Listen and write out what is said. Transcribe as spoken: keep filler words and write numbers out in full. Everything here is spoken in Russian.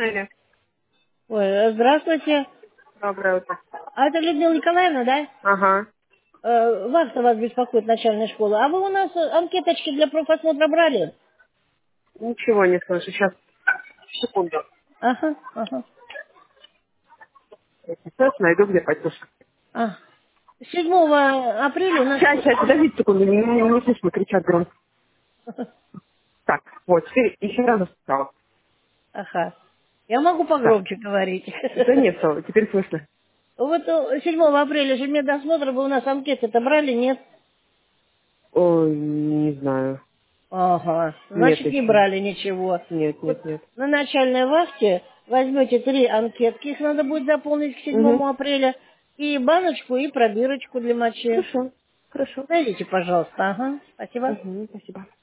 Алло. Ой, э, здравствуйте. Доброе утро. А это Людмила Николаевна, да? Ага. Э, Вахта вас беспокоит, начальная школа. А вы у нас э, анкеточки для профосмотра брали? Ничего не слышу. Сейчас, секунду. Ага, ага. Сейчас найду, где послушать. А. седьмого апреля у нас... Сейчас, сейчас, подождите секунду. Не, не, не слышно, кричат громко. Так, вот, теперь еще раз стало. Ага. Я могу Так. погромче говорить. Да нет, стало, теперь слышно. Вот э, седьмого апреля же медосмотра, вы у нас анкеты-то брали, нет? Ой, не знаю. Ага. Нет Значит, не еще. брали ничего. Нет, Вот нет, нет. на начальной вахте возьмете три анкетки, их надо будет заполнить к Угу. седьмому апреля, и баночку, и пробирочку для мочи. Хорошо, хорошо. Найдите, пожалуйста. Ага. Спасибо. Угу, спасибо.